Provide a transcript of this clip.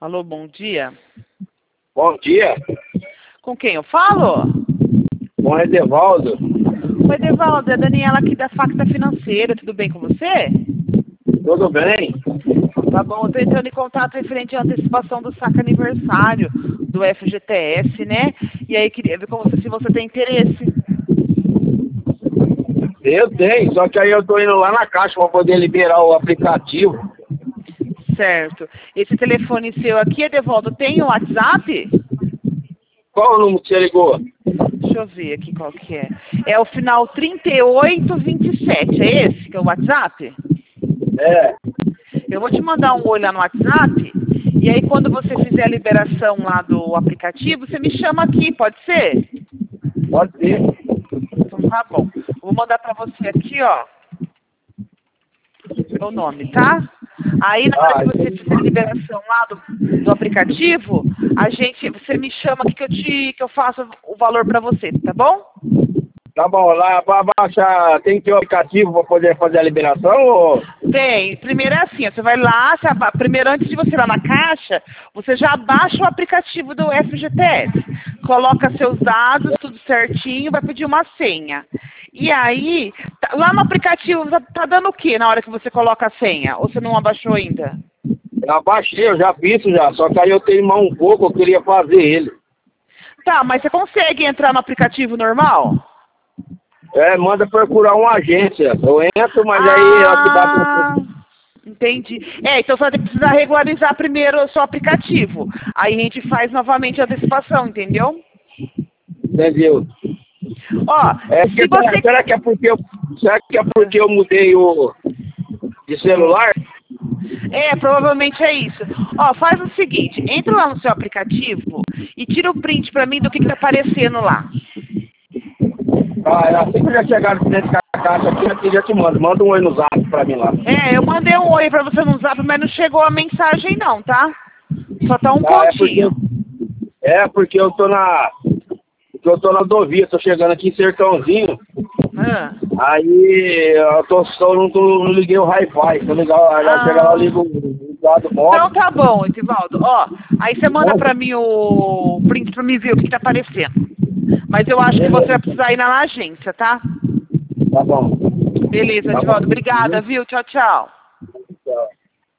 Alô, bom dia. Bom dia, Com quem eu falo? com o Edevaldo. Oi, Edevaldo, é a Daniela aqui da Facta Financeira. Tudo bem com você? Tudo bem? Tá bom, eu tô entrando em contato referente à antecipação do saque aniversário do FGTS, né? E aí queria ver com você se você tem interesse. Eu tenho, só que aí eu tô indo lá na caixa para poder liberar o aplicativo. Certo. Esse telefone seu aqui, Edevaldo, tem o WhatsApp? Qual o número que você ligou? Deixa eu ver aqui qual que é. É o final 3827, é esse que é o WhatsApp? É, Eu vou te mandar um oi lá no WhatsApp, e aí quando você fizer a liberação lá do aplicativo, você me chama aqui, pode ser? pode ser. Então tá bom. Eu vou mandar pra você aqui, ó, meu nome, tá? Aí na hora que você fizer a liberação lá do aplicativo, você me chama aqui que eu faço o valor pra você, tá bom? Tá bom, lá para baixar tem que ter o aplicativo para poder fazer a liberação ou... Tem. Primeiro é assim, ó, você vai lá, primeiro antes de você ir lá na caixa, você já baixa o aplicativo do FGTS. Coloca seus dados, tudo certinho, vai pedir uma senha. E aí, lá no aplicativo, tá dando o que na hora que você coloca a senha? Ou você não abaixou ainda? Já baixei, eu já fiz já, só que aí eu tenho mais um pouco, eu queria fazer ele. Tá, mas você consegue entrar no aplicativo normal? É, manda procurar uma agência. Eu entro, mas aí eu te bato... Entendi. Então você vai precisar regularizar primeiro o seu aplicativo. Aí a gente faz novamente a antecipação, entendeu? Entendeu? Ó, se você... Será que é porque eu mudei o de celular? Provavelmente é isso. Ó, faz o seguinte, entra lá no seu aplicativo e tira o print pra mim do que tá aparecendo lá. Ah, assim que já chegar dentro da caixa aqui já te mando. Manda um oi no zap pra mim lá. Eu mandei um oi pra você no zap, mas não chegou a mensagem não, tá? Só tá um pontinho. Porque eu tô na rodovia, tô chegando aqui em Sertãozinho. Aí não liguei o Hi-Fi. Se eu chegar lá, eu ligo o lado móvel. Então tá bom, Edivaldo. Ó, aí você manda pra mim o print pra mim ver o que tá aparecendo. Mas eu acho que você vai precisar ir na agência, tá? Tá bom. Beleza, Edivaldo. Obrigada, viu? Tchau, tchau.